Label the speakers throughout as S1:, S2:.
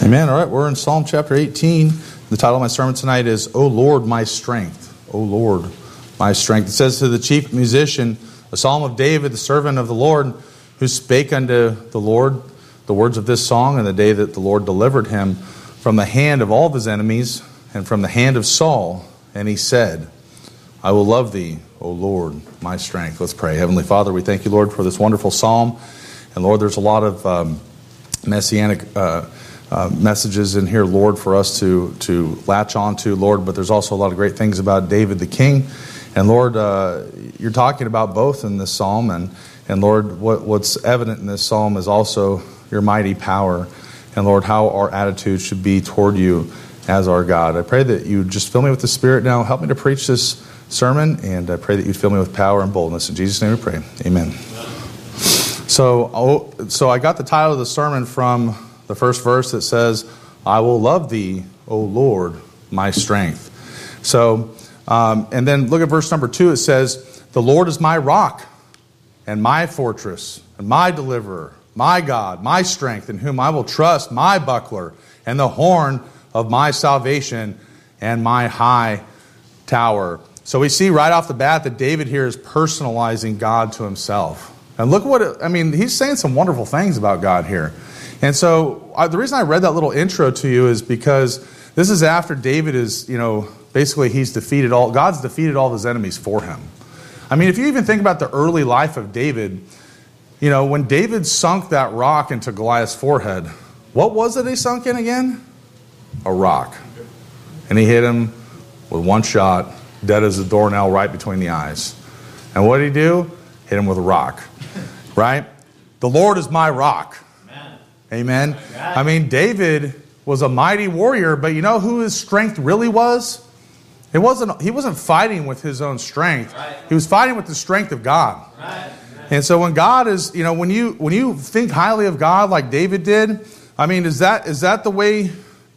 S1: Amen. All right, we're in Psalm chapter 18. The title of my sermon tonight is, O Lord, my strength. O Lord, my strength. It says to the chief musician, a psalm of David, the servant of the Lord, who spake unto the Lord the words of this song in the day that the Lord delivered him from the hand of all of his enemies and from the hand of Saul. And he said, I will love thee, O Lord, my strength. Let's pray. Heavenly Father, we thank you, Lord, for this wonderful psalm. And Lord, there's a lot of messianic messages in here, Lord, for us to latch on to, Lord. But there's also a lot of great things about David the king. And Lord, you're talking about both in this psalm. And Lord, what's evident in this psalm is also your mighty power. And Lord, how our attitude should be toward you as our God. I pray that you just fill me with the Spirit now. Help me to preach this sermon. And I pray that you fill me with power and boldness. In Jesus' name we pray. Amen. So I got the title of the sermon from the first verse that says, I will love thee, O Lord, my strength. So, and then look at verse number 2. It says, the Lord is my rock and my fortress and my deliverer, my God, my strength, in whom I will trust, my buckler and the horn of my salvation and my high tower. So we see right off the bat that David here is personalizing God to himself. And look he's saying some wonderful things about God here. And so the reason I read that little intro to you is because this is after David is, basically God's defeated all of his enemies for him. I mean, if you even think about the early life of David, when David sunk that rock into Goliath's forehead, what was it he sunk in again? A rock. And he hit him with one shot, dead as a doornail right between the eyes. And what did he do? Hit him with a rock. Right? The Lord is my rock. Amen. I mean, David was a mighty warrior, but you know who his strength really was? He wasn't fighting with his own strength. Right. He was fighting with the strength of God. Right. And so when God is, when you think highly of God like David did, I mean, is that the way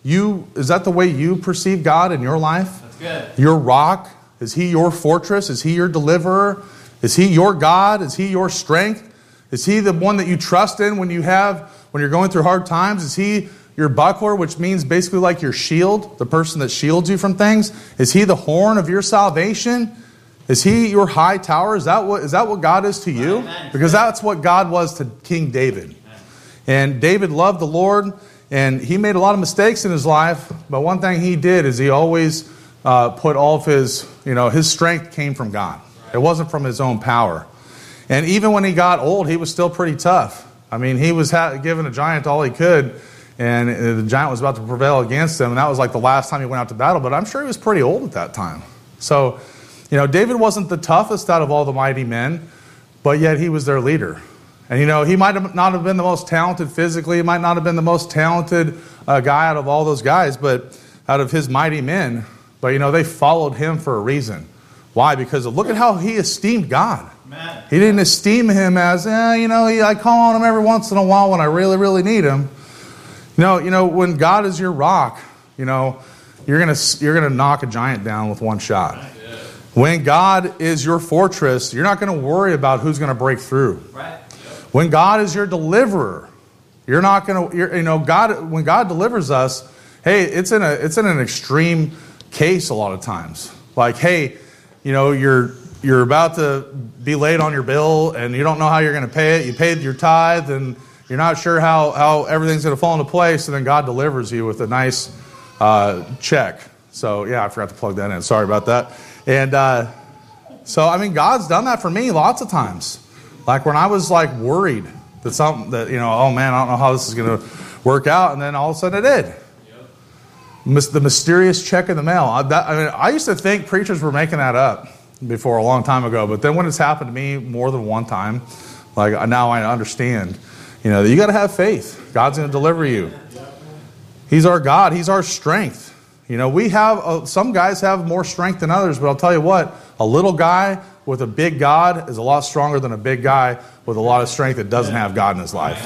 S1: you perceive God in your life? That's good. Your rock? Is he your fortress? Is he your deliverer? Is he your God? Is he your strength? Is he the one that you trust in when you're going through hard times? Is he your buckler, which means basically like your shield, the person that shields you from things? Is he the horn of your salvation? Is he your high tower? Is that what God is to you? Because that's what God was to King David. And David loved the Lord, and he made a lot of mistakes in his life, but one thing he did is he always put all of his strength came from God. It wasn't from his own power. And even when he got old, he was still pretty tough. I mean, he was giving a giant all he could, and the giant was about to prevail against him, and that was like the last time he went out to battle, but I'm sure he was pretty old at that time. So, David wasn't the toughest out of all the mighty men, but yet he was their leader. And, he might not have been the most talented physically, he might not have been the most talented guy out of all those guys, but out of his mighty men, but, they followed him for a reason. Why? Because look at how he esteemed God. Man. He didn't esteem him as, I call on him every once in a while when I really, really need him. When God is your rock, you're gonna knock a giant down with one shot. Yeah. When God is your fortress, you're not going to worry about who's going to break through. Right. When God is your deliverer, you're not going to. God. When God delivers us, hey, it's in an extreme case a lot of times. Like, hey, you're about to be late on your bill and you don't know how you're going to pay it. You paid your tithe and you're not sure how everything's going to fall into place, and then God delivers you with a nice check. So, yeah, I forgot to plug that in. Sorry about that. And God's done that for me lots of times. Like when I was worried that oh man, I don't know how this is going to work out, and then all of a sudden it did. The mysterious check in the mail. I used to think preachers were making that up before a long time ago, but then when it's happened to me more than one time, now I understand, that you got to have faith. God's going to deliver you. He's our God. He's our strength. We have some guys have more strength than others, but I'll tell you what, a little guy with a big God is a lot stronger than a big guy with a lot of strength that doesn't have God in his life.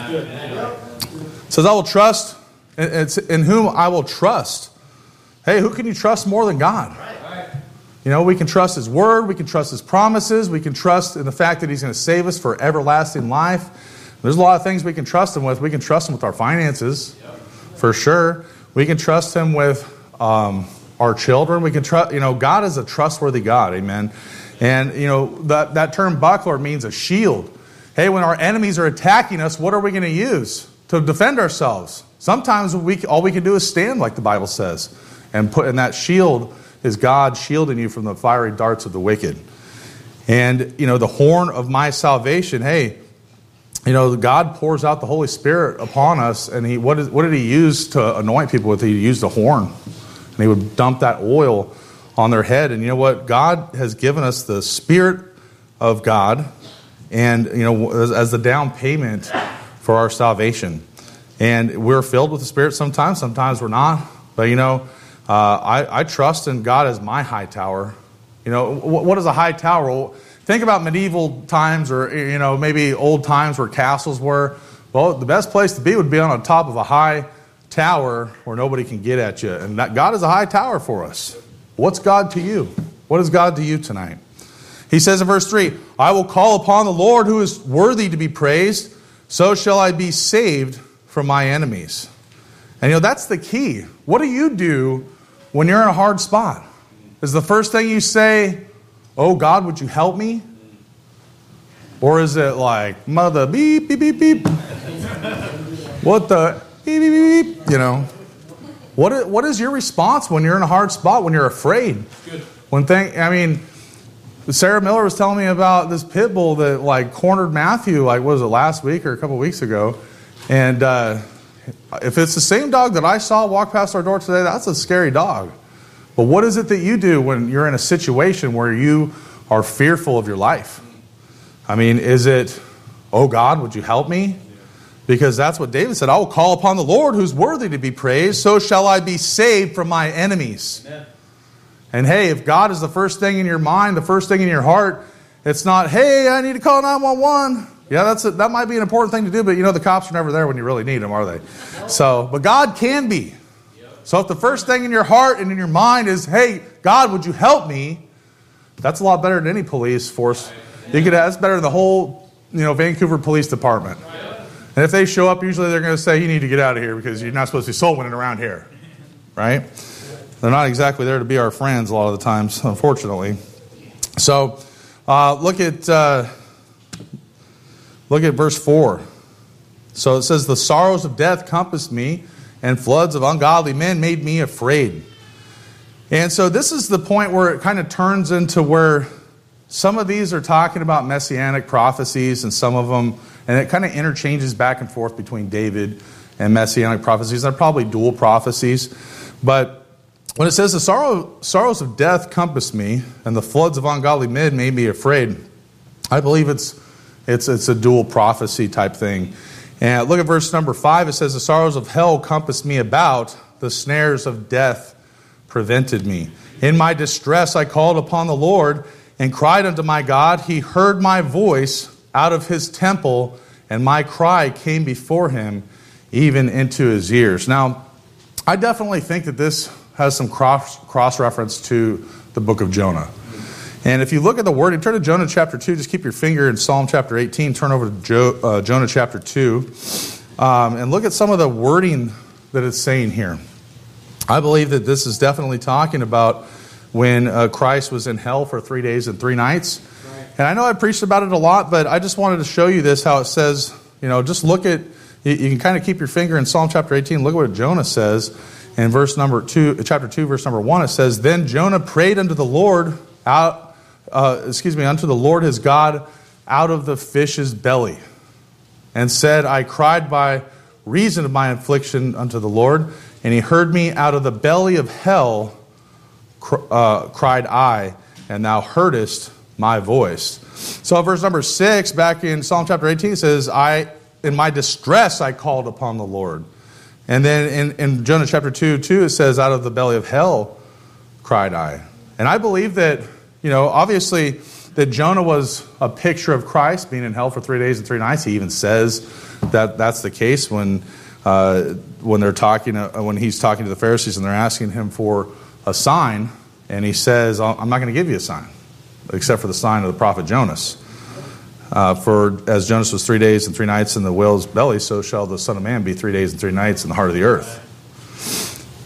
S1: It says, I will trust. It's in whom I will trust. Hey, who can you trust more than God? We can trust His Word. We can trust His promises. We can trust in the fact that He's going to save us for everlasting life. There's a lot of things we can trust Him with. We can trust Him with our finances. for sure. We can trust him with our children. We can trust, God is a trustworthy God, amen. And, that term buckler means a shield. Hey, when our enemies are attacking us, what are we going to use to defend ourselves? Sometimes all we can do is stand, like the Bible says. And that shield is God shielding you from the fiery darts of the wicked. And, the horn of my salvation, hey, God pours out the Holy Spirit upon us. And what did he use to anoint people with? He used a horn. And he would dump that oil on their head. And you know what? God has given us the Spirit of God and, as the down payment for our salvation. And we're filled with the Spirit sometimes we're not. But, I trust in God as my high tower. What is a high tower? Well, think about medieval times or, maybe old times where castles were. Well, the best place to be would be on the top of a high tower where nobody can get at you. And God is a high tower for us. What's God to you? What is God to you tonight? He says in verse 3, I will call upon the Lord who is worthy to be praised. So shall I be saved from my enemies. And that's the key. What do you do when you're in a hard spot? Is the first thing you say, oh God, would you help me? Or is it like, mother, beep, beep, beep, beep? What the, beep, beep, beep, beep? What is your response when you're in a hard spot, when you're afraid? Good. Sarah Miller was telling me about this pit bull that cornered Matthew, was it last week or a couple weeks ago? And if it's the same dog that I saw walk past our door today, that's a scary dog. But what is it that you do when you're in a situation where you are fearful of your life? Is it, oh God, would you help me? Because that's what David said. I will call upon the Lord who's worthy to be praised. So shall I be saved from my enemies. Amen. And hey, if God is the first thing in your mind, the first thing in your heart, it's not, hey, I need to call 911. Yeah, that might be an important thing to do, but the cops are never there when you really need them, are they? But God can be. So if the first thing in your heart and in your mind is, hey, God, would you help me? That's a lot better than any police force. That's better than the whole, Vancouver Police Department. And if they show up, usually they're going to say, you need to get out of here because you're not supposed to be soul winning around here. Right? They're not exactly there to be our friends a lot of the times, unfortunately. So look at verse 4. So it says, the sorrows of death compassed me, and floods of ungodly men made me afraid. And so this is the point where it kind of turns into where some of these are talking about messianic prophecies and some of them, and it kind of interchanges back and forth between David and messianic prophecies. They're probably dual prophecies. But when it says the sorrows of death compassed me, and the floods of ungodly men made me afraid, I believe it's a dual prophecy type thing. And look at verse number 5. It says, the sorrows of hell compassed me about. The snares of death prevented me. In my distress I called upon the Lord and cried unto my God. He heard my voice out of his temple, and my cry came before him, even into his ears. Now, I definitely think that this has some cross-reference to the book of Jonah. And if you look at the word, and turn to Jonah chapter 2, just keep your finger in Psalm chapter 18, turn over to Jonah chapter 2, and look at some of the wording that it's saying here. I believe that this is definitely talking about when Christ was in hell for 3 days and 3 nights. Right. And I know I preached about it a lot, but I just wanted to show you this, how it says, just look at, you can kind of keep your finger in Psalm chapter 18, look at what Jonah says. In chapter 2, verse number 1, it says, then Jonah prayed unto the Lord unto the Lord his God out of the fish's belly, and said, I cried by reason of my affliction unto the Lord, and he heard me out of the belly of hell, cried I, and thou heardest my voice. So verse number 6, back in Psalm chapter 18, says, in my distress I called upon the Lord. And then in Jonah chapter 2, it says, out of the belly of hell cried I. And I believe that, obviously that Jonah was a picture of Christ being in hell for 3 days and 3 nights. He even says that that's the case when they're talking, when he's talking to the Pharisees and they're asking him for a sign, and he says, I'm not going to give you a sign, except for the sign of the prophet Jonas. For as Jonas was 3 days and 3 nights in the whale's belly, so shall the Son of Man be 3 days and 3 nights in the heart of the earth.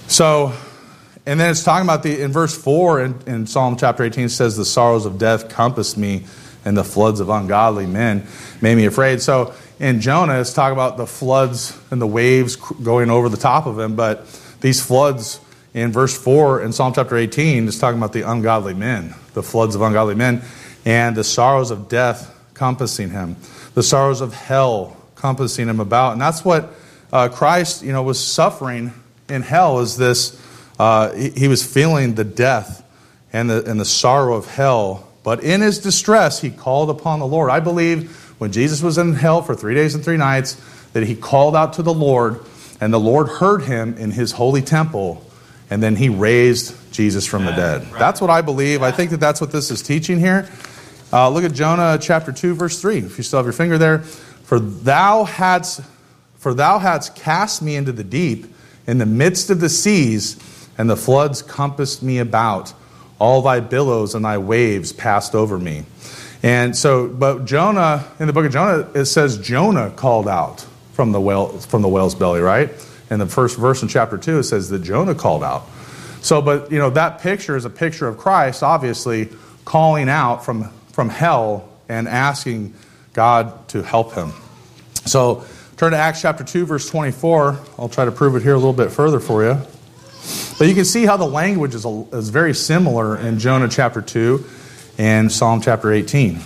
S1: So, and then it's talking about in verse 4 in Psalm chapter 18, it says, the sorrows of death compassed me, and the floods of ungodly men made me afraid. So in Jonah, it's talking about the floods and the waves going over the top of him. But these floods in verse 4 in Psalm chapter 18 is talking about the ungodly men, the floods of ungodly men, and the sorrows of death compassing him, the sorrows of hell compassing him about. And that's what Christ, was suffering in hell, is this, he was feeling the death and the sorrow of hell. But in his distress, he called upon the Lord. I believe when Jesus was in hell for 3 days and 3 nights, that he called out to the Lord, and the Lord heard him in his holy temple, and then he raised Jesus from the dead. Right. That's what I believe. I think that that's what this is teaching here. Look at Jonah chapter 2, verse 3. If you still have your finger there. For thou hadst cast me into the deep, in the midst of the seas, and the floods compassed me about. All thy billows and thy waves passed over me. And so, but Jonah, in the book of Jonah, it says Jonah called out from the whale's belly, right? In the first verse in chapter 2, it says that Jonah called out. So, but, that picture is a picture of Christ, obviously, calling out from hell and asking God to help him. So, turn to Acts chapter 2, verse 24. I'll try to prove it here a little bit further for you. But you can see how the language is very similar in Jonah chapter 2 and Psalm chapter 18.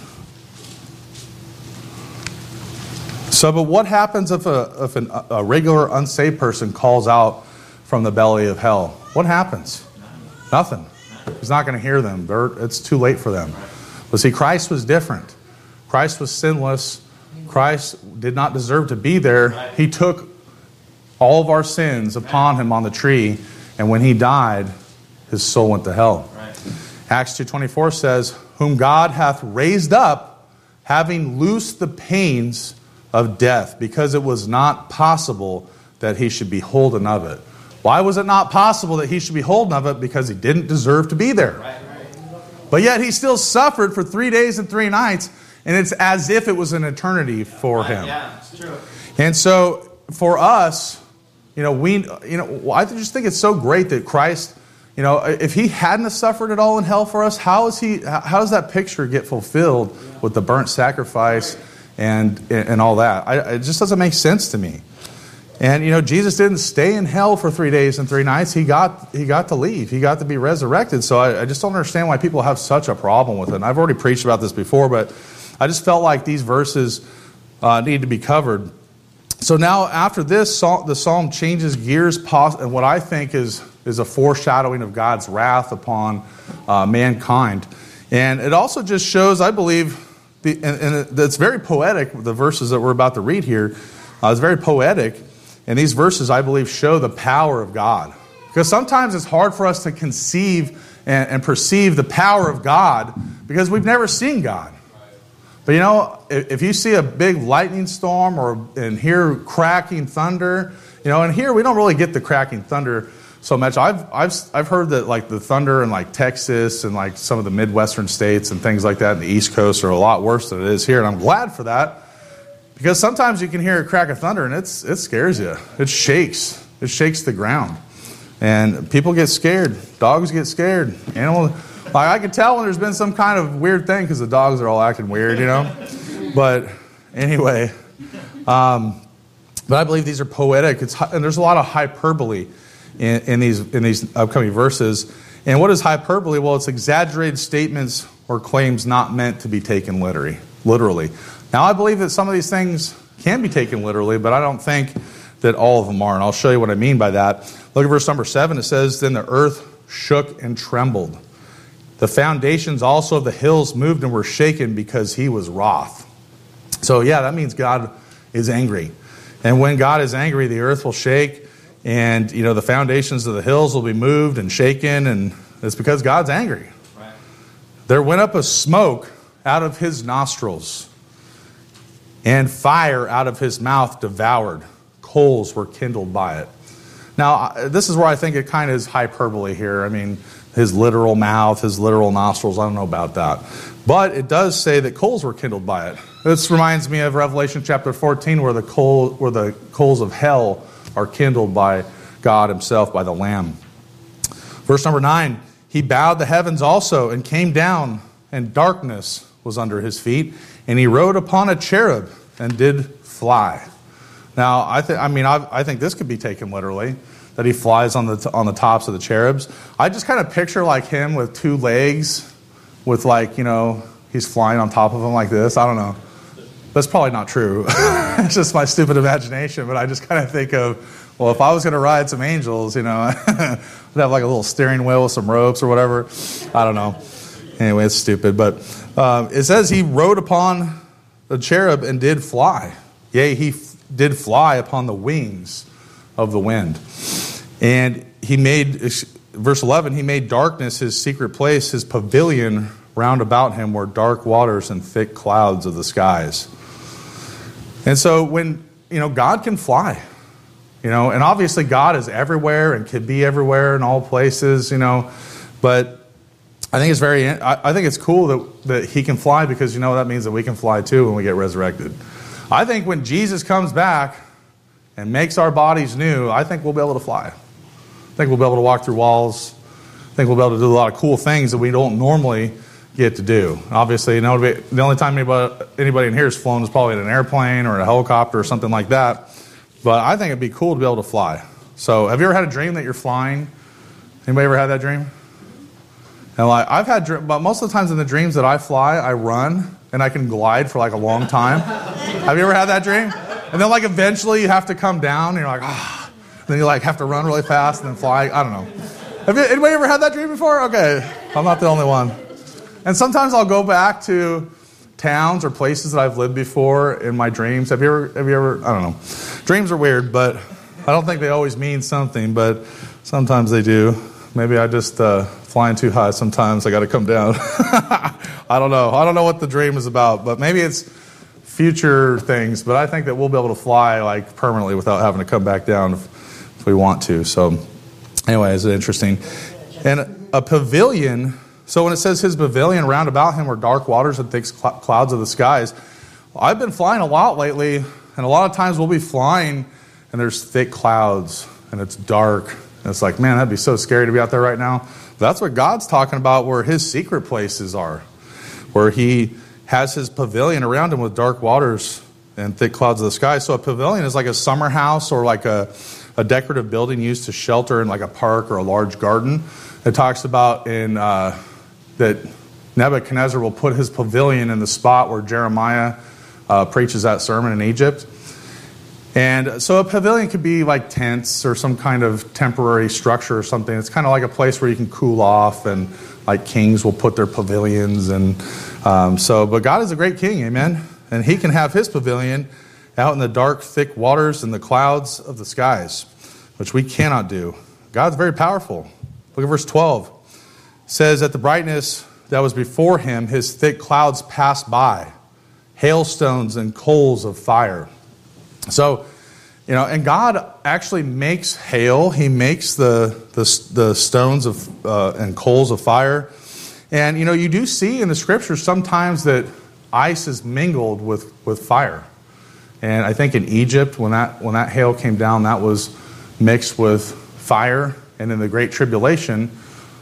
S1: So, but what happens if a regular unsaved person calls out from the belly of hell? What happens? Nothing. He's not going to hear them. It's too late for them. But see, Christ was different. Christ was sinless. Christ did not deserve to be there. He took all of our sins upon him on the tree. And when he died, his soul went to hell. Right. Acts 2:24 says, whom God hath raised up, having loosed the pains of death, because it was not possible that he should be holden of it. Why was it not possible that he should be holden of it? Because he didn't deserve to be there. Right. But yet he still suffered for 3 days and 3 nights, and it's as if it was an eternity for him.
S2: Yeah, it's true.
S1: And so for us, I just think it's so great that Christ, if he hadn't suffered at all in hell for us, how does that picture get fulfilled with the burnt sacrifice and all that? It just doesn't make sense to me. And Jesus didn't stay in hell for 3 days and 3 nights. He got to leave. He got to be resurrected. So I just don't understand why people have such a problem with it. And I've already preached about this before, but I just felt like these verses need to be covered. So now after this, the psalm changes gears, and what I think is a foreshadowing of God's wrath upon mankind. And it also just shows, I believe, and it's very poetic, the verses that we're about to read here. It's very poetic. And these verses, I believe, show the power of God. Because sometimes it's hard for us to conceive and perceive the power of God because we've never seen God. But if you see a big lightning storm and hear cracking thunder, and here we don't really get the cracking thunder so much. I've heard that like the thunder in like Texas and like some of the Midwestern states and things like that in the East Coast are a lot worse than it is here, and I'm glad for that. Because sometimes you can hear a crack of thunder and it scares you. It shakes. It shakes the ground. And people get scared. Dogs get scared. Animals. Like I can tell when there's been some kind of weird thing because the dogs are all acting weird, But anyway, but I believe these are poetic. And there's a lot of hyperbole in these upcoming verses. And what is hyperbole? Well, it's exaggerated statements or claims not meant to be taken literally. Now, I believe that some of these things can be taken literally, but I don't think that all of them are. And I'll show you what I mean by that. Look at verse number 7. It says, then the earth shook and trembled. The foundations also of the hills moved and were shaken because he was wroth. So, yeah, that means God is angry. And when God is angry, the earth will shake. And, the foundations of the hills will be moved and shaken. And it's because God's angry. Right. There went up a smoke out of his nostrils, and fire out of his mouth devoured. Coals were kindled by it. Now, this is where I think it kind of is hyperbole here. I mean, his literal mouth, his literal nostrils, I don't know about that. But it does say that coals were kindled by it. This reminds me of Revelation chapter 14 where the coals of hell are kindled by God himself by the Lamb. Verse number 9, he bowed the heavens also and came down, and darkness was under his feet, and he rode upon a cherub and did fly. Now, I think this could be taken literally, that he flies on the tops of the cherubs. I just kind of picture like him with two legs, with he's flying on top of them like this. I don't know. That's probably not true. It's just my stupid imagination, but I just kind of think of, well, if I was going to ride some angels, I'd have like a little steering wheel with some ropes or whatever. I don't know. Anyway, it's stupid. But it says he rode upon the cherub and did fly. Yea, he did fly upon the wings of the wind. And he made, verse 11, he made darkness his secret place, his pavilion round about him were dark waters and thick clouds of the skies. And so when, God can fly, and obviously God is everywhere and can be everywhere in all places, but I think it's cool that he can fly because, that means that we can fly too when we get resurrected. I think when Jesus comes back and makes our bodies new, I think we'll be able to fly. I think we'll be able to walk through walls. I think we'll be able to do a lot of cool things that we don't normally get to do. Obviously, the only time anybody in here has flown is probably in an airplane or in a helicopter or something like that. But I think it'd be cool to be able to fly. So have you ever had a dream that you're flying? Anybody ever had that dream? And I've had, but most of the times in the dreams that I fly, I run and I can glide for like a long time. Have you ever had that dream? And then eventually you have to come down and you're like, ah. Then you have to run really fast and then fly. I don't know. Anybody ever had that dream before? Okay, I'm not the only one. And sometimes I'll go back to towns or places that I've lived before in my dreams. Have you ever, I don't know. Dreams are weird, but I don't think they always mean something, but sometimes they do. Maybe I just flying too high sometimes. I got to come down. I don't know. I don't know what the dream is about, but maybe it's future things. But I think that we'll be able to fly permanently without having to come back down if we want to. So anyway, it's interesting. And a pavilion. So when it says his pavilion round about him were dark waters and thick clouds of the skies, I've been flying a lot lately, and a lot of times we'll be flying and there's thick clouds and it's dark. And it's like, man, that'd be so scary to be out there right now. That's what God's talking about, where his secret places are, where he has his pavilion around him with dark waters and thick clouds of the sky. So a pavilion is like a summer house or like a decorative building used to shelter in like a park or a large garden. It talks about that Nebuchadnezzar will put his pavilion in the spot where Jeremiah preaches that sermon in Egypt. And so a pavilion could be like tents or some kind of temporary structure or something. It's kind of like a place where you can cool off, and like kings will put their pavilions. And but God is a great king, amen? And he can have his pavilion out in the dark, thick waters and the clouds of the skies, which we cannot do. God's very powerful. Look at verse 12. It says, at the brightness that was before him, his thick clouds passed by, hailstones and coals of fire. So, and God actually makes hail. He makes the stones of and coals of fire. And, you do see in the scriptures sometimes that ice is mingled with fire. And I think in Egypt, when that hail came down, that was mixed with fire. And in the Great Tribulation,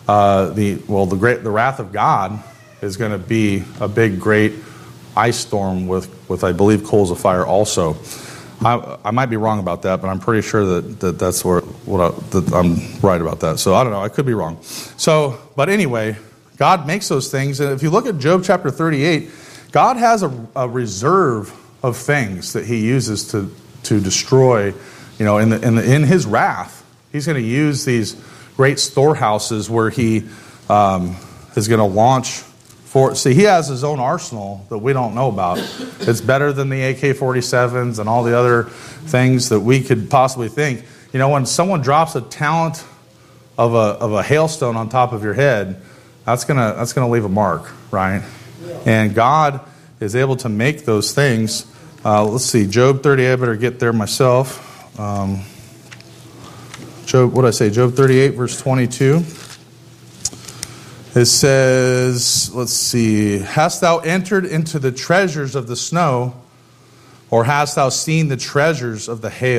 S1: the wrath of God is going to be a big, great ice storm with I believe, coals of fire also. I might be wrong about that, but I'm pretty sure that's that I'm right about that. So I don't know. I could be wrong. So, but anyway, God makes those things. And if you look at Job chapter 38, God has a reserve of things that he uses to destroy, in his wrath. He's going to use these great storehouses where he is going to launch he has his own arsenal that we don't know about. It's better than the AK-47s and all the other things that we could possibly think. When someone drops a talent of a hailstone on top of your head, that's gonna leave a mark, right? Yeah. And God is able to make those things. Let's see, Job 38. I better get there myself. Job 38, verse 22. It says, let's see, hast thou entered into the treasures of the snow, or hast thou seen the treasures of the hail?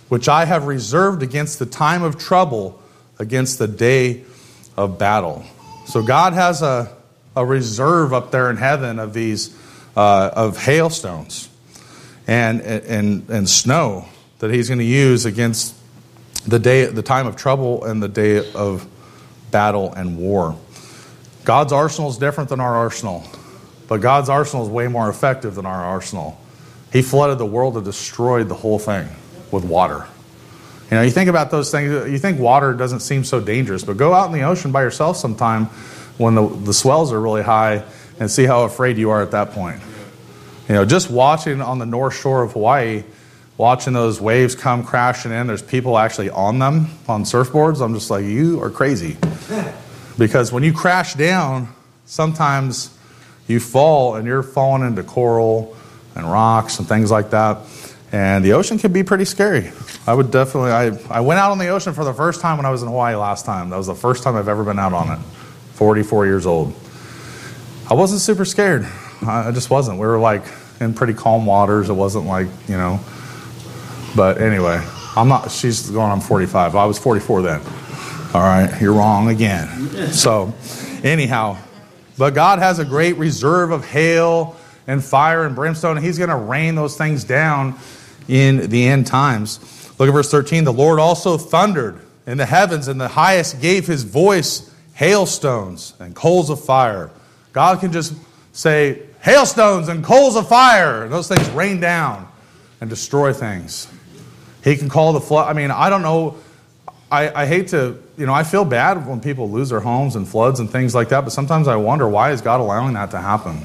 S1: which I have reserved against the time of trouble, against the day of battle. So God has a reserve up there in heaven of these of hailstones and snow that he's going to use against the time of trouble and the day of battle and war. God's arsenal is different than our arsenal, but God's arsenal is way more effective than our arsenal. He flooded the world and destroyed the whole thing with water. You know, you think about those things, you think water doesn't seem so dangerous, but go out in the ocean by yourself sometime when the swells are really high and see how afraid you are at that point. You know, just watching on the north shore of Hawaii, watching those waves come crashing in, there's people actually on them, on surfboards. I'm just like, you are crazy. Because when you crash down, sometimes you fall and you're falling into coral and rocks and things like that. And the ocean can be pretty scary. I would definitely, I went out on the ocean for the first time when I was in Hawaii last time. That was the first time I've ever been out on it. 44 years old. I wasn't super scared. I just wasn't. We were like in pretty calm waters. It wasn't like, you know. But anyway, she's going on 45. I was 44 then. All right, you're wrong again. So anyhow, but God has a great reserve of hail and fire and brimstone, and he's going to rain those things down in the end times. Look at verse 13. The Lord also thundered in the heavens, and the highest gave his voice, hailstones and coals of fire. God can just say, hailstones and coals of fire, and those things rain down and destroy things. He can call the flood. I mean, I don't know. I hate to, you know, I feel bad when people lose their homes and floods and things like that, but sometimes I wonder, why is God allowing that to happen?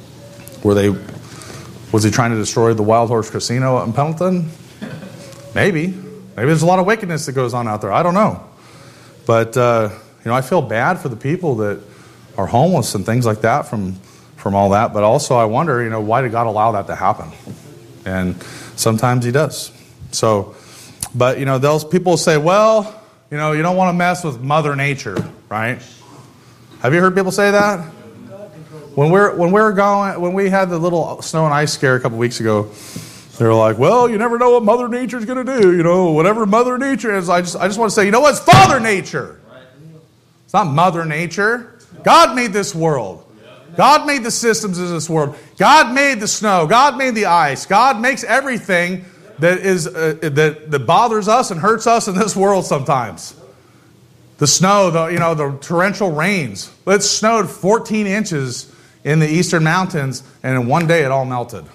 S1: Was he trying to destroy the Wild Horse Casino in Pendleton? Maybe. Maybe there's a lot of wickedness that goes on out there. I don't know. But, you know, I feel bad for the people that are homeless and things like that from all that. But also I wonder, you know, why did God allow that to happen? And sometimes he does. So, but, you know, those people say, well, you know, you don't want to mess with Mother Nature, right? Have you heard people say that? When we had the little snow and ice scare a couple weeks ago, they were like, well, you never know what Mother Nature's going to do. You know, whatever Mother Nature is. I just want to say, you know what? It's Father Nature. It's not Mother Nature. God made this world. God made the systems of this world. God made the snow. God made the ice. God makes everything that is that bothers us and hurts us in this world sometimes. The snow, the torrential rains. It snowed 14 inches in the eastern mountains, and in one day it all melted.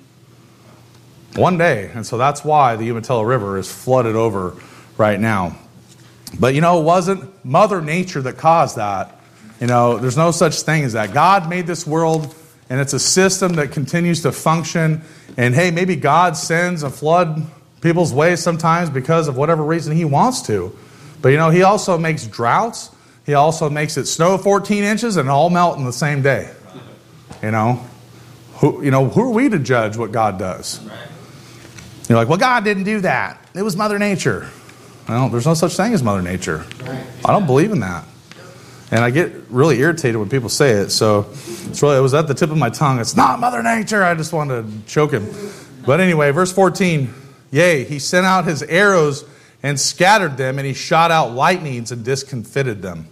S1: One day. And so that's why the Umatilla River is flooded over right now. But, you know, it wasn't Mother Nature that caused that. You know, there's no such thing as that. God made this world, and it's a system that continues to function. And, hey, maybe God sends a flood people's way sometimes because of whatever reason he wants to. But, you know, he also makes droughts. He also makes it snow 14 inches and all melt in the same day. You know? Who are we to judge what God does? You're like, well, God didn't do that. It was Mother Nature. Well, there's no such thing as Mother Nature. I don't believe in that. And I get really irritated when people say it. So it was at the tip of my tongue. It's not Mother Nature. I just wanted to choke him. But anyway, verse 14. Yea, he sent out his arrows and scattered them, and he shot out lightnings and discomfited them.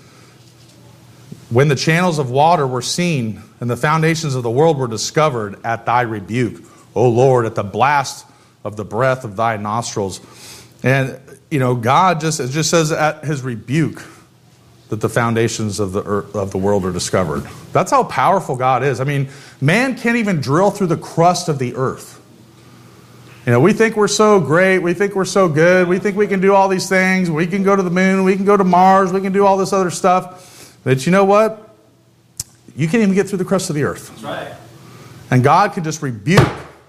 S1: When the channels of water were seen and the foundations of the world were discovered at thy rebuke, O Lord, at the blast of the breath of thy nostrils. And, you know, God it just says at his rebuke that the foundations of the earth, of the world are discovered. That's how powerful God is. I mean, man can't even drill through the crust of the earth. You know, we think we're so great. We think we're so good. We think we can do all these things. We can go to the moon. We can go to Mars. We can do all this other stuff. But you know what? You can't even get through the crust of the earth.
S2: That's right.
S1: And God can just rebuke,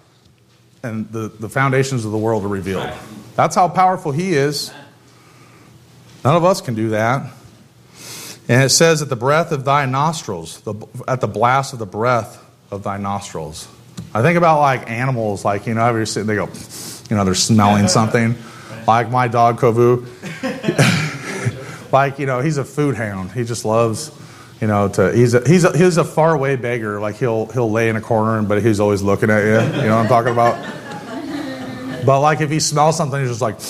S1: and the foundations of the world are revealed. Right. That's how powerful he is. None of us can do that. And it says, at the breath of thy nostrils, at the blast of the breath of thy nostrils. I think about like animals, like, you know, every sitting, they go, you know, they're smelling something. Like my dog, Kovu. Like, you know, he's a food hound. He just loves, you know, he's a faraway beggar. Like he'll lay in a corner, but he's always looking at you. You know what I'm talking about? But like if he smells something, he's just like,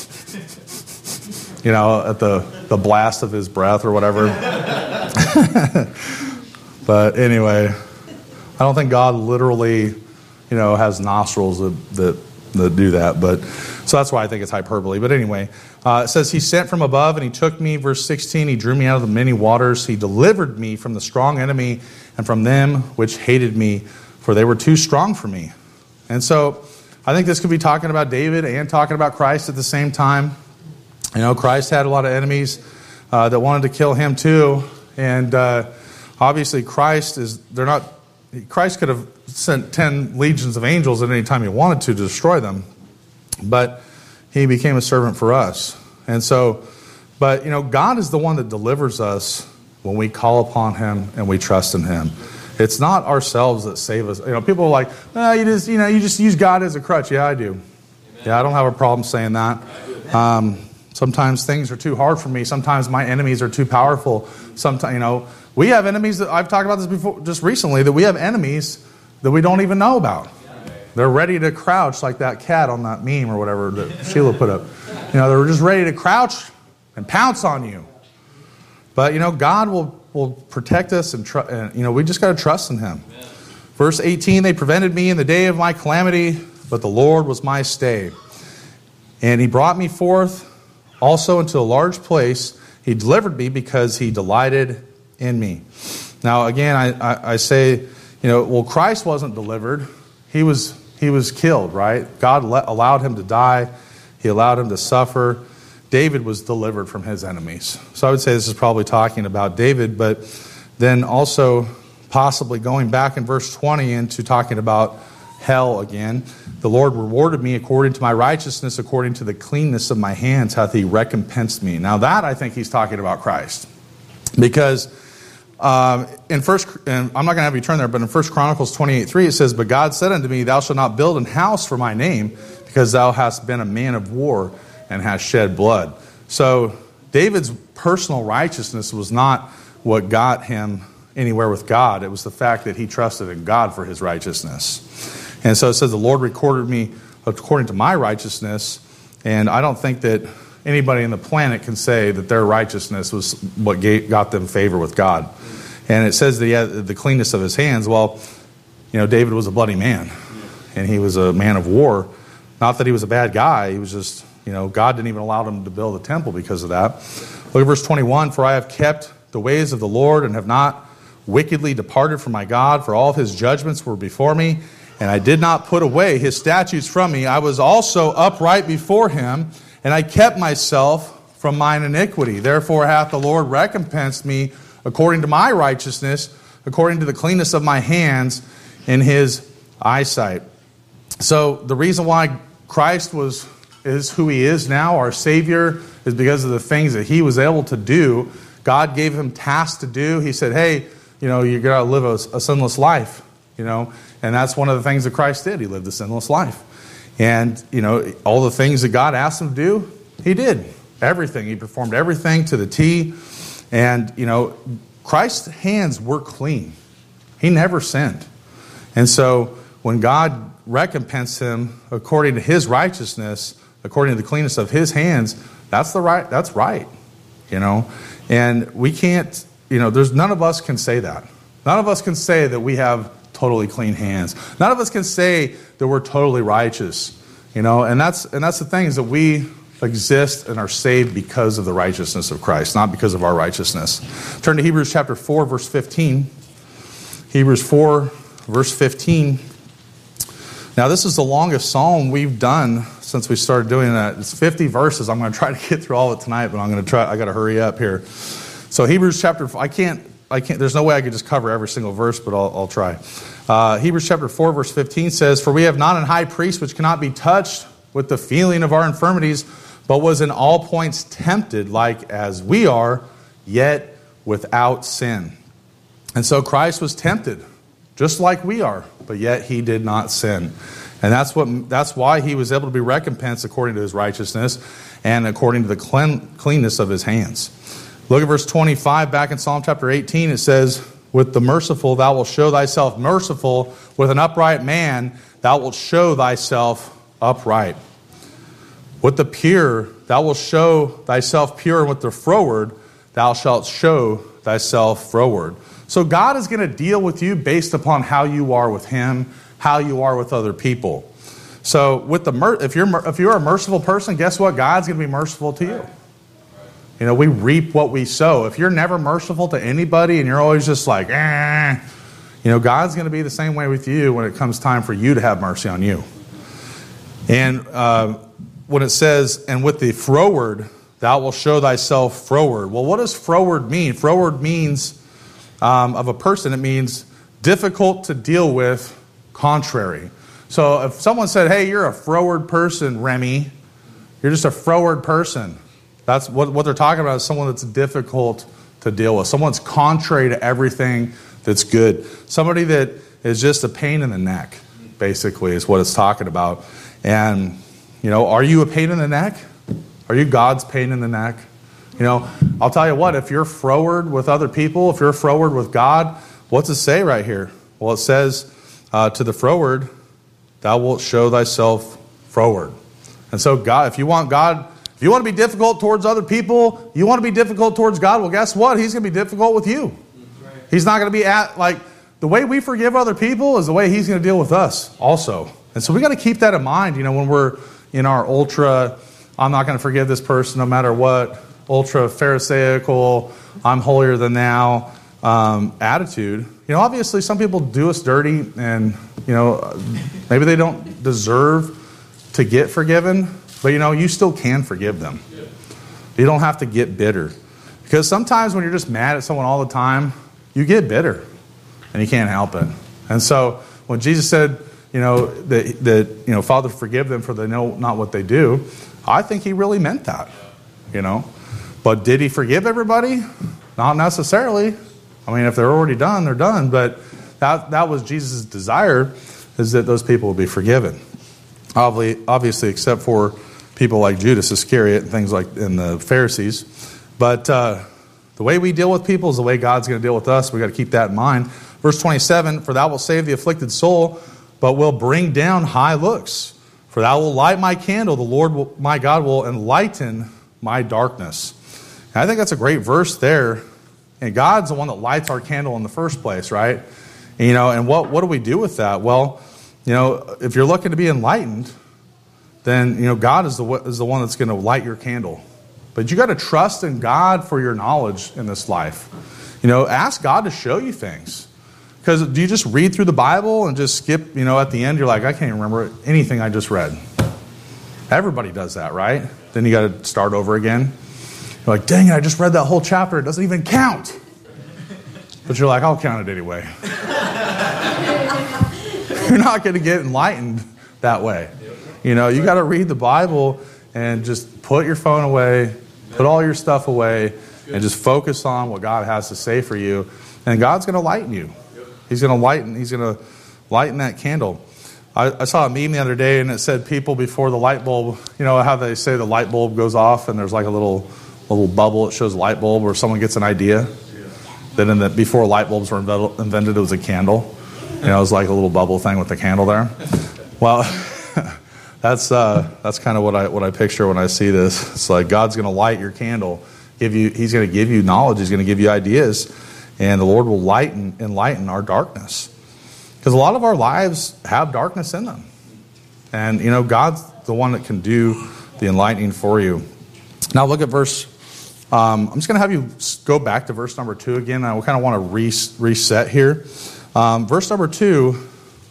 S1: at the blast of his breath or whatever. But anyway, I don't think God literally, has nostrils that do that. But so that's why I think it's hyperbole. But anyway, it says he sent from above and he took me, verse 16, he drew me out of the many waters. He delivered me from the strong enemy and from them which hated me, for they were too strong for me. And so I think this could be talking about David and talking about Christ at the same time. Christ had a lot of enemies that wanted to kill him too. And obviously Christ could have sent 10 legions of angels at any time he wanted to destroy them. But he became a servant for us. And so, but God is the one that delivers us when we call upon him and we trust in him. It's not ourselves that save us. People are like, you just use God as a crutch. Yeah, I do. Amen. Yeah, I don't have a problem saying that. Sometimes things are too hard for me. Sometimes my enemies are too powerful. Sometimes, we have enemies that I've talked about this before, just recently, that we have enemies that we don't even know about. They're ready to crouch like that cat on that meme or whatever that Sheila put up. They're just ready to crouch and pounce on you. But, God will protect us and we just got to trust in him. Amen. Verse 18, they prevented me in the day of my calamity, but the Lord was my stay. And he brought me forth also into a large place. He delivered me because he delighted in me. Now, again, I say, Christ wasn't delivered. He was killed, right? God allowed him to die. He allowed him to suffer. David was delivered from his enemies. So I would say this is probably talking about David, but then also possibly going back in verse 20 into talking about hell again. The Lord rewarded me according to my righteousness, according to the cleanness of my hands hath he recompensed me. Now that I think he's talking about Christ. Because and I'm not going to have you turn there, but in 1 Chronicles 28:3 it says, but God said unto me, thou shalt not build an house for my name, because thou hast been a man of war and hast shed blood. So David's personal righteousness was not what got him anywhere with God. It was the fact that he trusted in God for his righteousness. And so it says the Lord recorded me according to my righteousness. And I don't think that anybody on the planet can say that their righteousness was what got them favor with God. And it says the cleanness of his hands. Well, David was a bloody man. And he was a man of war. Not that he was a bad guy. He was just, God didn't even allow him to build a temple because of that. Look at verse 21. For I have kept the ways of the Lord and have not wickedly departed from my God, for all of his judgments were before me, and I did not put away his statutes from me. I was also upright before him, and I kept myself from mine iniquity. Therefore hath the Lord recompensed me according to my righteousness, according to the cleanness of my hands in his eyesight. So the reason why Christ is who he is now, our Savior, is because of the things that he was able to do. God gave him tasks to do. He said, hey, you got to live a sinless life, and that's one of the things that Christ did. He lived a sinless life. And, all the things that God asked him to do, he did. Everything. He performed everything to the T. And, Christ's hands were clean. He never sinned. And so when God recompensed him according to his righteousness, according to the cleanness of his hands, that's right. And we can't, there's none of us can say that. None of us can say that we have totally clean hands. None of us can say that we're totally righteous. And that's the thing, is that we exist and are saved because of the righteousness of Christ, not because of our righteousness. Turn to Hebrews chapter 4, verse 15. Hebrews 4, verse 15. Now, this is the longest psalm we've done since we started doing that. It's 50 verses. I'm going to try to get through all of it tonight, but I got to hurry up here. So Hebrews chapter, I can't, there's no way I could just cover every single verse, but I'll try. Hebrews chapter 4, verse 15 says, for we have not an high priest which cannot be touched with the feeling of our infirmities, but was in all points tempted like as we are, yet without sin. And so Christ was tempted, just like we are, but yet he did not sin. And that's why he was able to be recompensed according to his righteousness and according to the cleanness of his hands. Look at verse 25 back in Psalm chapter 18. It says, with the merciful thou wilt show thyself merciful. With an upright man thou wilt show thyself upright. With the pure, thou wilt show thyself pure, and with the froward, thou shalt show thyself froward. So God is going to deal with you based upon how you are with Him, how you are with other people. So with if you're a merciful person, guess what? God's going to be merciful to you. You know, we reap what we sow. If you're never merciful to anybody and you're always just like, you know, God's going to be the same way with you when it comes time for you to have mercy on you. And when it says, and with the froward, thou wilt show thyself froward. Well, what does froward mean? Froward means, of a person, it means difficult to deal with, contrary. So if someone said, hey, you're a froward person, Remy, you're just a froward person. That's what they're talking about, is someone that's difficult to deal with. Someone's contrary to everything that's good. Somebody that is just a pain in the neck, basically, is what it's talking about. And, you know, are you a pain in the neck? Are you God's pain in the neck? You know, I'll tell you what, if you're froward with other people, if you're froward with God, what's it say right here? Well, it says, to the froward, thou wilt show thyself froward. And so God, if you want to be difficult towards other people, you want to be difficult towards God, well, guess what? He's going to be difficult with you. Right. He's not going to be the way we forgive other people is the way He's going to deal with us also. And so we got to keep that in mind, you know, when we're in our ultra, I'm not going to forgive this person no matter what, ultra Pharisaical, I'm holier than thou attitude. You know, obviously some people do us dirty and, you know, maybe they don't deserve to get forgiven, but, you know, you still can forgive them. You don't have to get bitter. Because sometimes when you're just mad at someone all the time, you get bitter and you can't help it. And so when Jesus said, you know, that you know, Father, forgive them for they know not what they do, I think He really meant that, you know. But did He forgive everybody? Not necessarily. I mean, if they're already done, they're done. But that was Jesus' desire, is that those people would be forgiven. Obviously, except for people like Judas Iscariot and things like in the Pharisees. But the way we deal with people is the way God's going to deal with us. We've got to keep that in mind. Verse 27, for thou wilt save the afflicted soul, but will bring down high looks. For thou wilt light my candle, the Lord my God will enlighten my darkness. And I think that's a great verse there. And God's the one that lights our candle in the first place, right? And, you know, and what do we do with that? Well, you know, if you're looking to be enlightened, then, you know, God is the one that's going to light your candle. But you got to trust in God for your knowledge in this life. You know, ask God to show you things. Because do you just read through the Bible and just skip, you know, at the end, you're like, I can't remember anything I just read. Everybody does that, right? Then you got to start over again. You're like, dang it, I just read that whole chapter. It doesn't even count. But you're like, I'll count it anyway. You're not going to get enlightened that way. You know, you got to read the Bible and just put your phone away, put all your stuff away, and just focus on what God has to say for you. And God's going to lighten you. He's going to lighten that candle. I saw a meme the other day, and it said people before the light bulb, you know how they say the light bulb goes off and there's like a little bubble that shows light bulb where someone gets an idea. Then before light bulbs were invented, it was a candle. You know, it was like a little bubble thing with the candle there. Well, that's kind of what I picture when I see this. It's like God's going to light your candle. He's going to give you knowledge. He's going to give you ideas. And the Lord will enlighten our darkness. Because a lot of our lives have darkness in them. And, you know, God's the one that can do the enlightening for you. Now look at verse, I'm just going to have you go back to verse number 2 again. I kind of want to reset here. Verse number 2,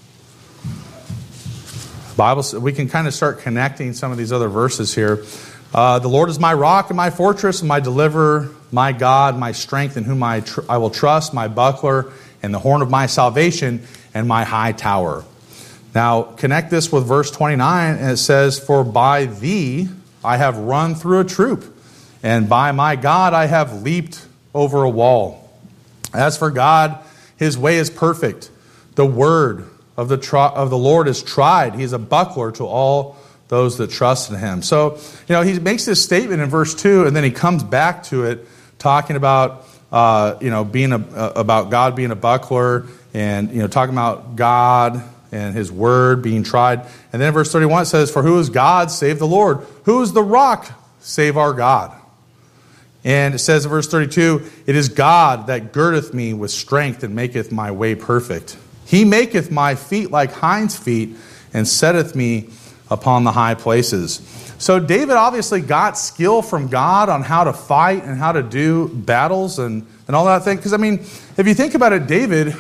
S1: Bible, we can kind of start connecting some of these other verses here. The Lord is my rock and my fortress and my deliverer, my God, my strength, in whom I will trust, my buckler and the horn of my salvation and my high tower. Now, connect this with verse 29, and it says, for by thee I have run through a troop, and by my God I have leaped over a wall. As for God, His way is perfect. The word of the Lord is tried. He is a buckler to all those that trust in Him. So, you know, he makes this statement in verse 2, and then he comes back to it, talking about, you know, about God being a buckler, and, you know, talking about God and his word being tried. And then in verse 31 it says, for who is God save the Lord? Who is the rock save our God? And it says in verse 32, it is God that girdeth me with strength and maketh my way perfect. He maketh my feet like hinds' feet and setteth me upon the high places. So David obviously got skill from God on how to fight and how to do battles and all that thing. Because, I mean, if you think about it, David,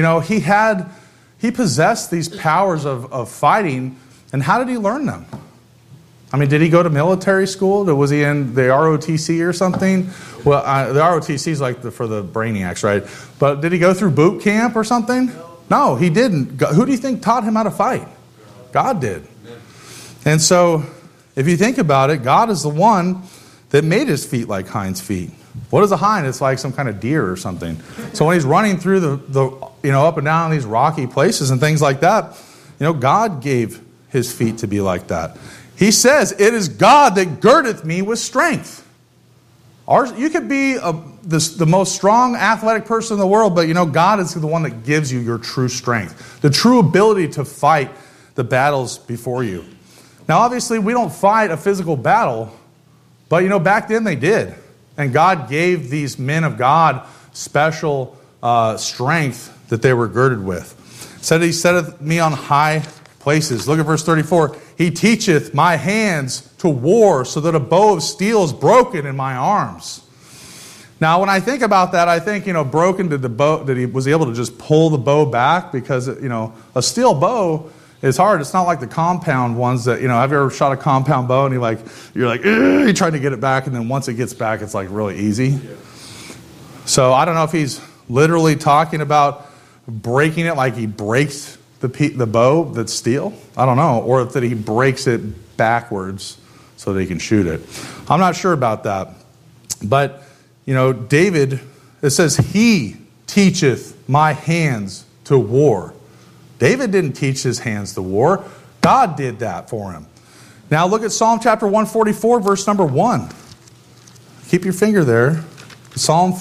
S1: he possessed these powers of fighting. And how did he learn them? I mean, did he go to military school? Was he in the ROTC or something? Well, the ROTC is like for the brainiacs, right? But did he go through boot camp or something? No, he didn't. Who do you think taught him how to fight? God did. And so, if you think about it, God is the one that made his feet like hinds' feet. What is a hind? It's like some kind of deer or something. So when he's running through the up and down these rocky places and things like that, God gave his feet to be like that. He says, it is God that girdeth me with strength. You could be the most strong athletic person in the world, but God is the one that gives you your true strength, the true ability to fight the battles before you. Now, obviously, we don't fight a physical battle, but back then they did. And God gave these men of God special strength that they were girded with. It said he setteth me on high places. Look at verse 34. He teacheth my hands to war, so that a bow of steel is broken in my arms. Now, when I think about that, I think, broken to the bow, that he was able to just pull the bow back, because, a steel bow is hard. It's not like the compound ones that, have you ever shot a compound bow and you're trying to get it back, and then once it gets back, it's like really easy. Yeah. So I don't know if he's literally talking about breaking it like he breaks the bow that's steel. I don't know. Or that he breaks it backwards so that he can shoot it. I'm not sure about that. But, David, it says, he teacheth my hands to war. David didn't teach his hands to war. God did that for him. Now look at Psalm chapter 144, verse number 1. Keep your finger there. Psalm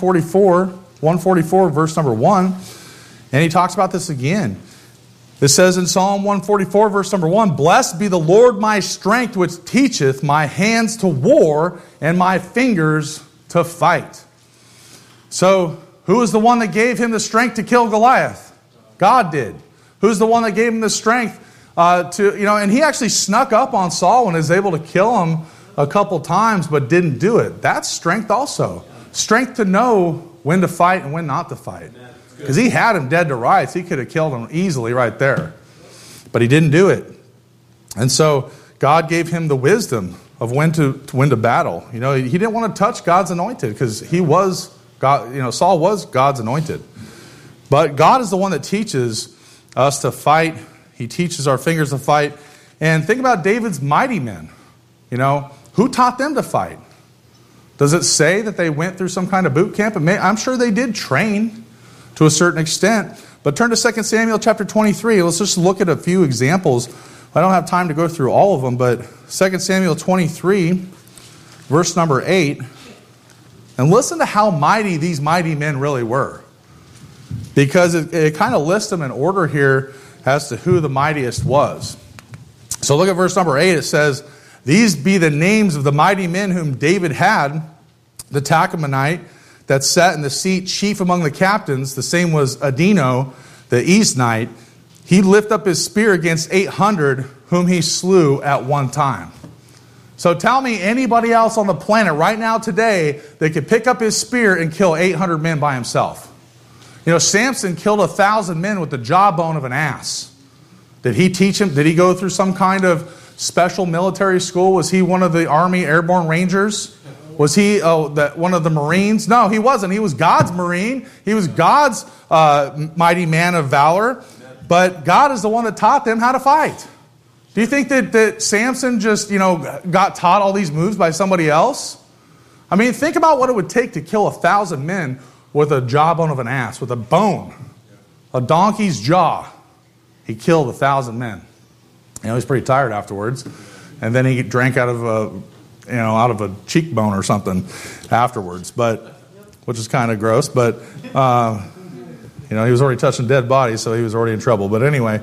S1: 144, verse number 1. And he talks about this again. It says in Psalm 144, verse number 1, blessed be the Lord my strength, which teacheth my hands to war and my fingers to fight. So, who is the one that gave him the strength to kill Goliath? God did. Who's the one that gave him the strength and he actually snuck up on Saul and was able to kill him a couple times, but didn't do it. That's strength also. Strength to know when to fight and when not to fight. Because he had him dead to rights. He could have killed him easily right there. But he didn't do it. And so God gave him the wisdom of when to battle. He didn't want to touch God's anointed, because he was God. Saul was God's anointed. But God is the one that teaches us to fight. He teaches our fingers to fight. And think about David's mighty men. Who taught them to fight? Does it say that they went through some kind of boot camp? I'm sure they did train to a certain extent. But turn to 2 Samuel chapter 23. Let's just look at a few examples. I don't have time to go through all of them, but 2 Samuel 23, verse number 8. And listen to how mighty these mighty men really were. Because it kind of lists them in order here as to who the mightiest was. So look at verse number 8. It says, these be the names of the mighty men whom David had, the Tachmonite, that sat in the seat chief among the captains. The same was Adino, the Eznite. He lifted up his spear against 800, whom he slew at one time. So tell me anybody else on the planet right now today that could pick up his spear and kill 800 men by himself. Samson killed 1,000 men with the jawbone of an ass. Did he teach him? Did he go through some kind of special military school? Was he one of the Army Airborne Rangers? Was he one of the Marines? No, he wasn't. He was God's Marine. He was God's mighty man of valor. But God is the one that taught them how to fight. Do you think that Samson just, got taught all these moves by somebody else? I mean, think about what it would take to kill 1,000 men with a jawbone of an ass, with a bone, a donkey's jaw. He killed 1,000 men. He's pretty tired afterwards. And then he drank out of a cheekbone or something afterwards, which is kind of gross. But, He was already touching dead bodies, so he was already in trouble. But anyway,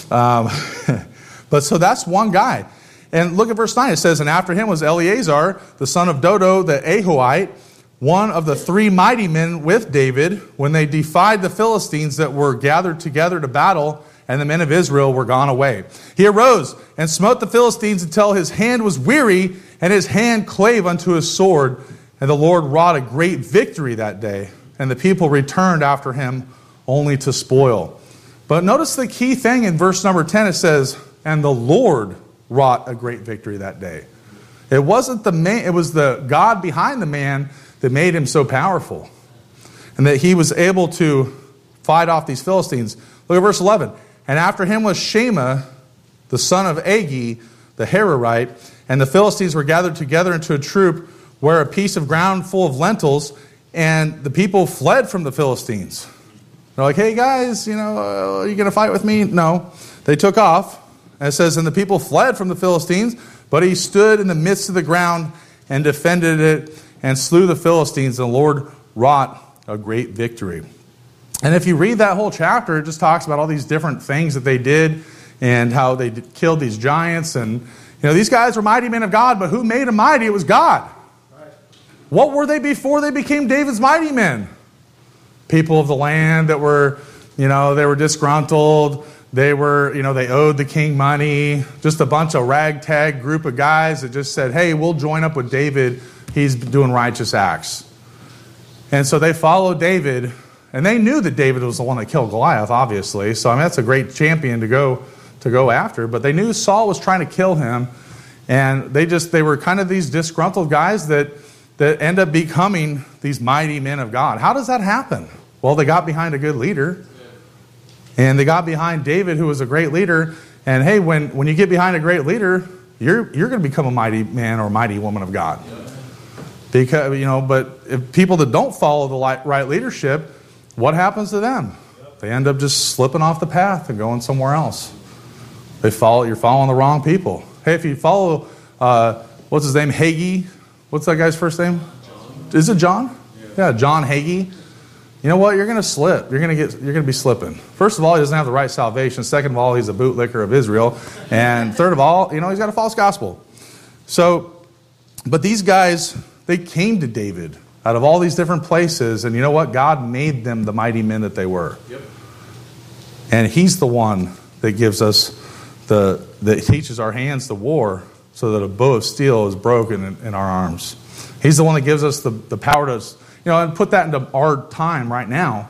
S1: but so that's one guy. And look at verse 9. It says, and after him was Eleazar, the son of Dodo, the Ahohite, one of the 3 mighty men with David, when they defied the Philistines that were gathered together to battle, and the men of Israel were gone away. He arose and smote the Philistines until his hand was weary, and his hand clave unto his sword. And the Lord wrought a great victory that day, and the people returned after him only to spoil. But notice the key thing in verse number 10, it says, and the Lord wrought a great victory that day. It wasn't the man, it was the God behind the man that made him so powerful, and that he was able to fight off these Philistines. Look at verse 11. And after him was Shema, the son of Agi, the Hararite, and the Philistines were gathered together into a troop where a piece of ground full of lentils, and the people fled from the Philistines. They're like, hey guys, are you going to fight with me? No. They took off. And it says, and the people fled from the Philistines, but he stood in the midst of the ground and defended it and slew the Philistines, and the Lord wrought a great victory. And if you read that whole chapter, it just talks about all these different things that they did and how they killed these giants. And, these guys were mighty men of God, but who made them mighty? It was God. Right. What were they before they became David's mighty men? People of the land that were, they were disgruntled. They were, they owed the king money. Just a bunch of ragtag group of guys that just said, hey, we'll join up with David. He's doing righteous acts. And so they followed David, and they knew that David was the one that killed Goliath, obviously. So, that's a great champion to go after. But they knew Saul was trying to kill him, and they were kind of these disgruntled guys that end up becoming these mighty men of God. How does that happen? Well, they got behind a good leader, and they got behind David, who was a great leader. And hey, when you get behind a great leader, you're going to become a mighty man or mighty woman of God. Because, but if people that don't follow the right leadership, what happens to them? They end up just slipping off the path and going somewhere else. You're following the wrong people. Hey, if you follow, what's his name? Hagee. What's that guy's first name? John. Is it John? Yeah, John Hagee. You know what? You're going to slip. You're going to be slipping. First of all, he doesn't have the right salvation. Second of all, he's a bootlicker of Israel. And third of all, he's got a false gospel. So, but these guys, they came to David out of all these different places, and you know what? God made them the mighty men that they were. Yep. And he's the one that gives us that teaches our hands to war, so that a bow of steel is broken in our arms. He's the one that gives us the power to, and put that into our time right now.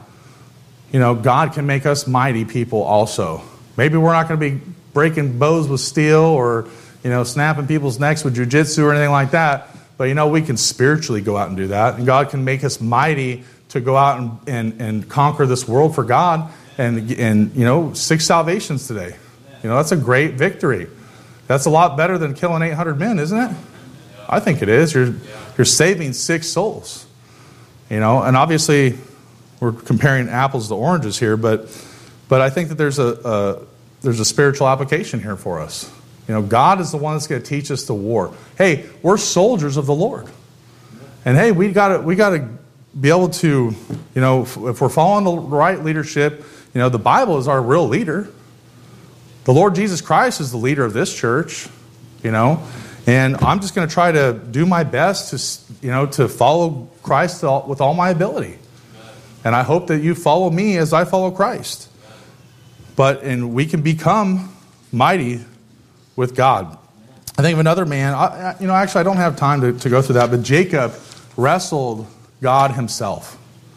S1: God can make us mighty people also. Maybe we're not going to be breaking bows with steel or, snapping people's necks with jujitsu or anything like that. But, we can spiritually go out and do that. And God can make us mighty to go out and conquer this world for God and 6 salvations today. That's a great victory. That's a lot better than killing 800 men, isn't it? I think it is. You're saving 6 souls. And obviously we're comparing apples to oranges here, but I think that there's a spiritual application here for us. God is the one that's going to teach us the war. Hey, we're soldiers of the Lord. And hey, we got to be able to, if we're following the right leadership, the Bible is our real leader. The Lord Jesus Christ is the leader of this church, and I'm just going to try to do my best to follow Christ with all my ability. And I hope that you follow me as I follow Christ. And we can become mighty with God. I think of another man, actually I don't have time to go through that, but Jacob wrestled God himself.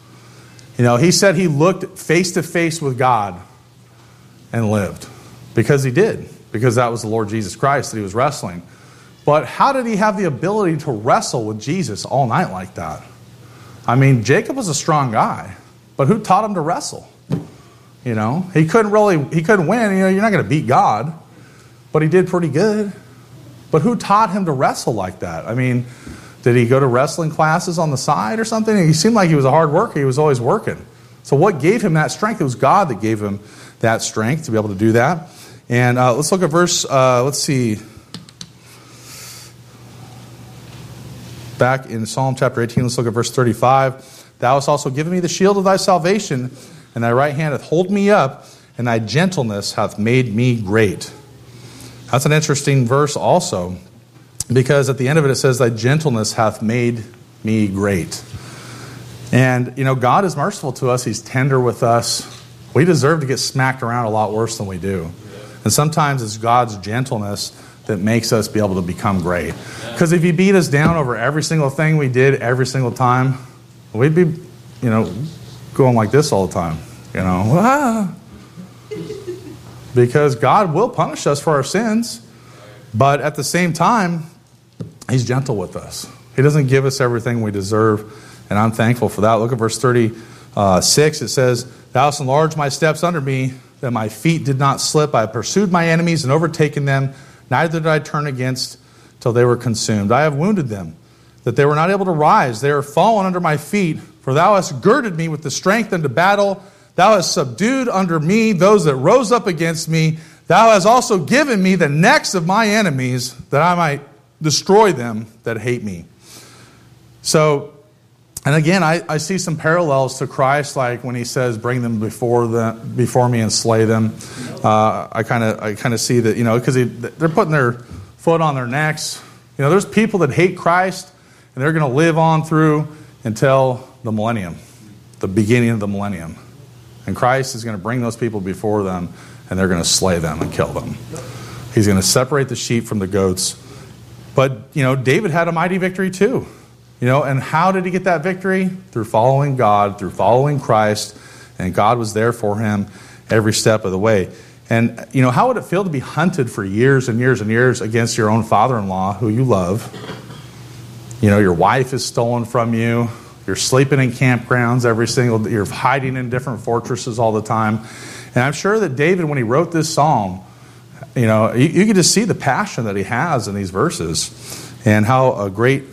S1: He said he looked face to face with God and lived. Because he did. Because that was the Lord Jesus Christ that he was wrestling. But how did he have the ability to wrestle with Jesus all night like that? Jacob was a strong guy. But who taught him to wrestle? He couldn't win. You're not going to beat God. But he did pretty good. But who taught him to wrestle like that? Did he go to wrestling classes on the side or something? He seemed like he was a hard worker. He was always working. So what gave him that strength? It was God that gave him that strength to be able to do that. And let's look at verse, back in Psalm chapter 18, let's look at verse 35. Thou hast also given me the shield of thy salvation, and thy right hand hath hold me up, and thy gentleness hath made me great. That's an interesting verse also, because at the end of it, it says, thy gentleness hath made me great. And, God is merciful to us. He's tender with us. We deserve to get smacked around a lot worse than we do. And sometimes it's God's gentleness that makes us be able to become great. Because if He beat us down over every single thing we did every single time, we'd be, going like this all the time. Because God will punish us for our sins. But at the same time, He's gentle with us. He doesn't give us everything we deserve. And I'm thankful for that. Look at verse 36. It says, thou hast enlarged my steps under me, that my feet did not slip. I pursued my enemies and overtaken them. Neither did I turn against till they were consumed. I have wounded them, that they were not able to rise. They are fallen under my feet. For thou hast girded me with the strength unto battle. Thou hast subdued under me those that rose up against me. Thou hast also given me the necks of my enemies, that I might destroy them that hate me. So, and again, I see some parallels to Christ, like when He says, bring them before me and slay them. I kind of see that, because they're putting their foot on their necks. There's people that hate Christ, and they're going to live on through until the millennium, the beginning of the millennium. And Christ is going to bring those people before them, and they're going to slay them and kill them. He's going to separate the sheep from the goats. But, David had a mighty victory too. And how did he get that victory? Through following God, through following Christ, and God was there for him every step of the way. And, how would it feel to be hunted for years and years and years against your own father-in-law who you love? Your wife is stolen from you. You're sleeping in campgrounds you're hiding in different fortresses all the time. And I'm sure that David, when he wrote this psalm, you can just see the passion that he has in these verses, and how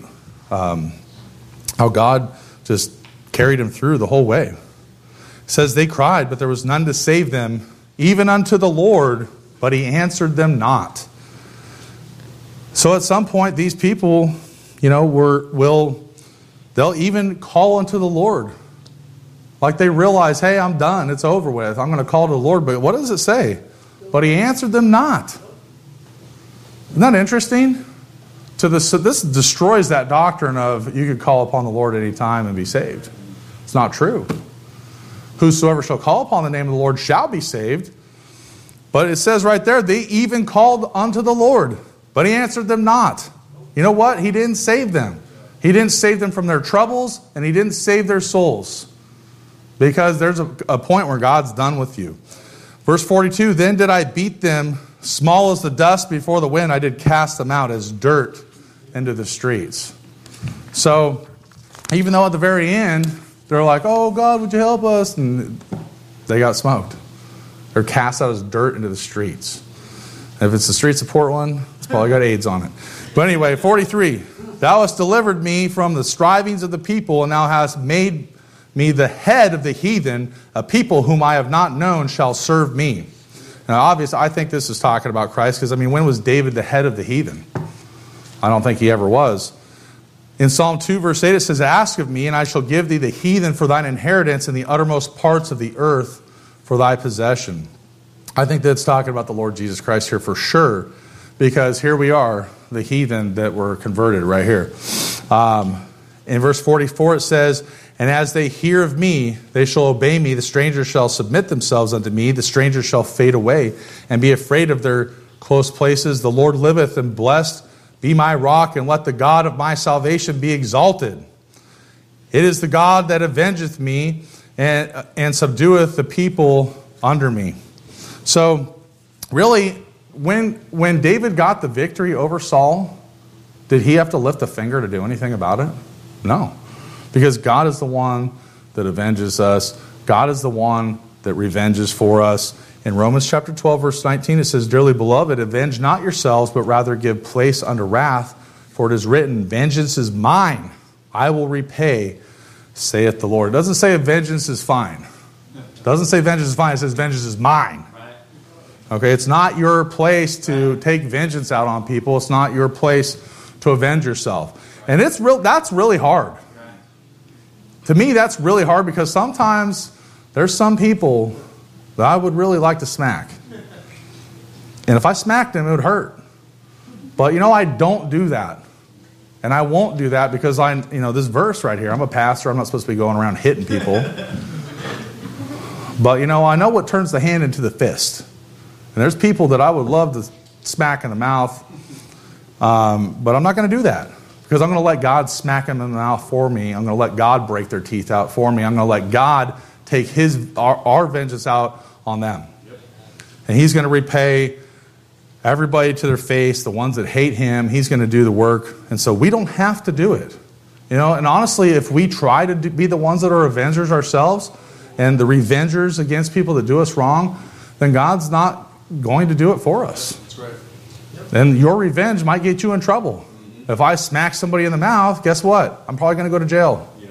S1: how God just carried him through the whole way. It says, they cried, but there was none to save them, even unto the Lord, but He answered them not. So at some point, these people, they'll even call unto the Lord. Like they realize, hey, I'm done. It's over with. I'm going to call to the Lord. But what does it say? But He answered them not. Isn't that interesting? This destroys that doctrine of you could call upon the Lord any time and be saved. It's not true. Whosoever shall call upon the name of the Lord shall be saved. But it says right there, they even called unto the Lord, but He answered them not. You know what? He didn't save them. He didn't save them from their troubles, and He didn't save their souls. Because there's a point where God's done with you. Verse 42, then did I beat them small as the dust before the wind. I did cast them out as dirt into the streets. So, even though at the very end, they're like, oh, God, would you help us? And they got smoked. They're cast out as dirt into the streets. And if it's the streets of Portland, it's probably got AIDS on it. But anyway, 43. Thou hast delivered me from the strivings of the people, and Thou hast made me the head of the heathen. A people whom I have not known shall serve me. Now, obviously, I think this is talking about Christ, because, when was David the head of the heathen? I don't think he ever was. In Psalm 2, verse 8, it says, ask of me, and I shall give thee the heathen for thine inheritance, and the uttermost parts of the earth for thy possession. I think that's talking about the Lord Jesus Christ here for sure, because here we are, the heathen that were converted right here. In verse 44, it says, and as they hear of me, they shall obey me. The strangers shall submit themselves unto me. The strangers shall fade away and be afraid of their close places. The Lord liveth, and blessed be my rock, and let the God of my salvation be exalted. It is the God that avengeth me and subdueth the people under me. So, really, when David got the victory over Saul, did he have to lift a finger to do anything about it? No. Because God is the one that avenges us. God is the one that revenges for us. In Romans chapter 12, verse 19, it says, dearly beloved, avenge not yourselves, but rather give place unto wrath. For it is written, vengeance is mine. I will repay, saith the Lord. It doesn't say vengeance is fine. It doesn't say vengeance is fine. It says vengeance is mine. Okay, it's not your place to take vengeance out on people. It's not your place to avenge yourself. And that's really hard. To me, that's really hard, because sometimes there's some people that I would really like to smack. And if I smacked them, it would hurt. But I don't do that. And I won't do that because this verse right here, I'm a pastor, I'm not supposed to be going around hitting people. But I know what turns the hand into the fist. And there's people that I would love to smack in the mouth. But I'm not going to do that. Because I'm going to let God smack them in the mouth for me. I'm going to let God break their teeth out for me. I'm going to let God take our vengeance out on them. Yep. And He's going to repay everybody to their face, the ones that hate Him. He's going to do the work. And so we don't have to do it. And honestly, if we try to be the ones that are avengers ourselves and the revengers against people that do us wrong, then God's not going to do it for us.
S2: That's right. Yep.
S1: And your revenge might get you in trouble. If I smack somebody in the mouth, guess what? I'm probably going to go to jail. Yeah.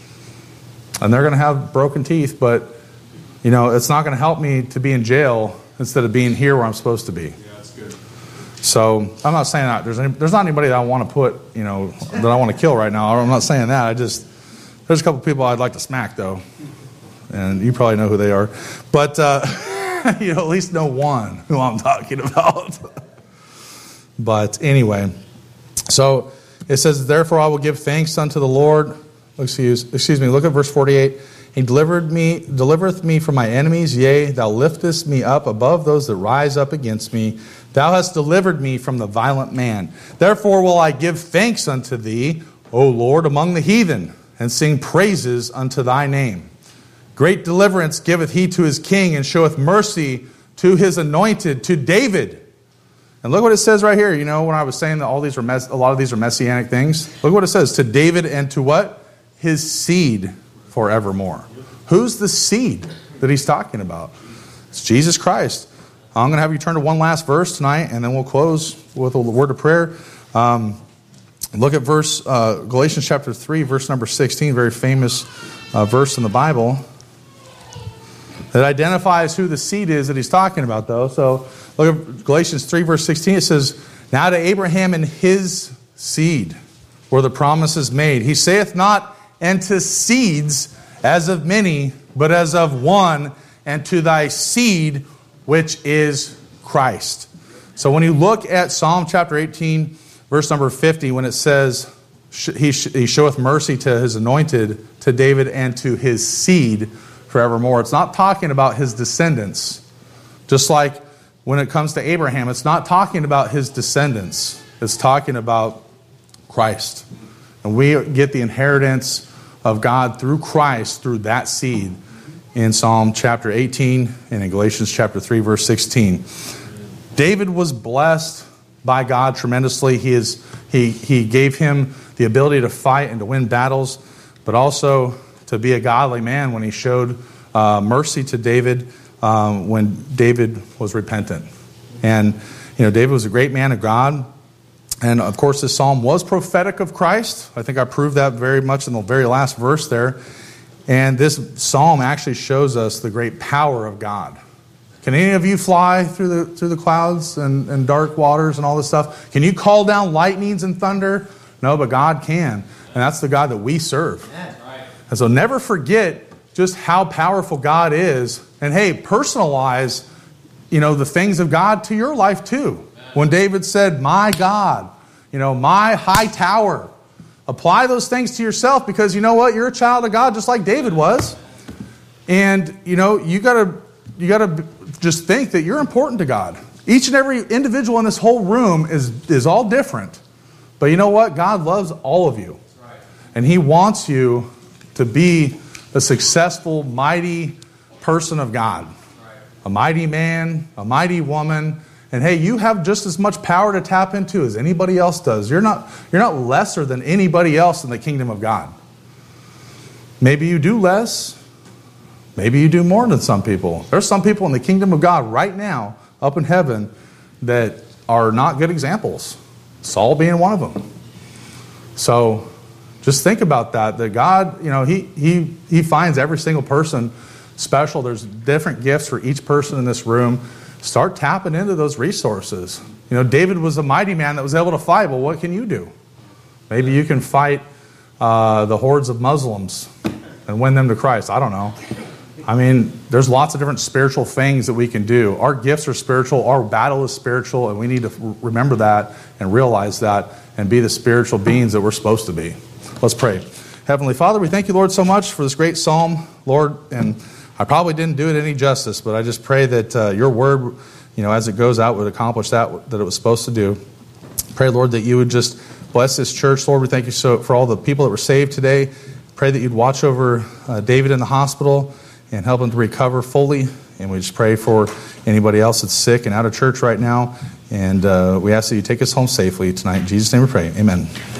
S1: And they're going to have broken teeth, but, it's not going to help me to be in jail instead of being here where I'm supposed to be.
S2: Yeah, that's good.
S1: So I'm not saying that. There's not anybody that I want to put, that I want to kill right now. I'm not saying that. There's a couple people I'd like to smack, though. And you probably know who they are. But, at least know one who I'm talking about. But anyway... So it says, therefore I will give thanks unto the Lord. Excuse me, look at verse 48. He delivereth me from my enemies, yea, thou liftest me up above those that rise up against me. Thou hast delivered me from the violent man. Therefore will I give thanks unto thee, O Lord, among the heathen, and sing praises unto thy name. Great deliverance giveth he to his king, and showeth mercy to his anointed, to David. And look what it says right here. When I was saying that a lot of these are messianic things, look what it says. To David and to what? His seed forevermore. Who's the seed that he's talking about? It's Jesus Christ. I'm going to have you turn to one last verse tonight, and then we'll close with a word of prayer. Look at Galatians chapter 3, verse number 16, very famous verse in the Bible. That identifies who the seed is that he's talking about, though. So look at Galatians 3, verse 16. It says, now to Abraham and his seed were the promises made. He saith not, and to seeds as of many, but as of one, and to thy seed, which is Christ. So when you look at Psalm chapter 18, verse number 50, when it says, he showeth mercy to his anointed, to David, and to his seed forevermore. It's not talking about his descendants. Just like when it comes to Abraham, it's not talking about his descendants. It's talking about Christ. And we get the inheritance of God through Christ, through that seed, in Psalm chapter 18 and in Galatians chapter 3, verse 16. David was blessed by God tremendously. He gave him the ability to fight and to win battles, but also to be a godly man when he showed mercy to David when David was repentant. And, David was a great man of God. And, of course, this psalm was prophetic of Christ. I think I proved that very much in the very last verse there. And this psalm actually shows us the great power of God. Can any of you fly through the clouds and dark waters and all this stuff? Can you call down lightnings and thunder? No, but God can. And that's the God that we serve. And so never forget just how powerful God is. And hey, personalize, the things of God to your life too. When David said, my God, my high tower. Apply those things to yourself because you know what? You're a child of God just like David was. And, you gotta just think that you're important to God. Each and every individual in this whole room is all different. But you know what? God loves all of you. And He wants you to be a successful, mighty person of God. A mighty man, a mighty woman. And hey, you have just as much power to tap into as anybody else does. You're not lesser than anybody else in the kingdom of God. Maybe you do less. Maybe you do more than some people. There's some people in the kingdom of God right now, up in heaven, that are not good examples. Saul being one of them. So just think about that God, He finds every single person special. There's different gifts for each person in this room. Start tapping into those resources. David was a mighty man that was able to fight. Well, what can you do? Maybe you can fight the hordes of Muslims and win them to Christ. I don't know. I mean, there's lots of different spiritual things that we can do. Our gifts are spiritual, our battle is spiritual, and we need to remember that and realize that and be the spiritual beings that we're supposed to be. Let's pray. Heavenly Father, we thank you, Lord, so much for this great psalm, Lord, and I probably didn't do it any justice, but I just pray that your word, as it goes out, would accomplish that it was supposed to do. Pray, Lord, that you would just bless this church. Lord, we thank you for all the people that were saved today. Pray that you'd watch over David in the hospital and help him to recover fully. And we just pray for anybody else that's sick and out of church right now. And we ask that you take us home safely tonight. In Jesus' name we pray. Amen.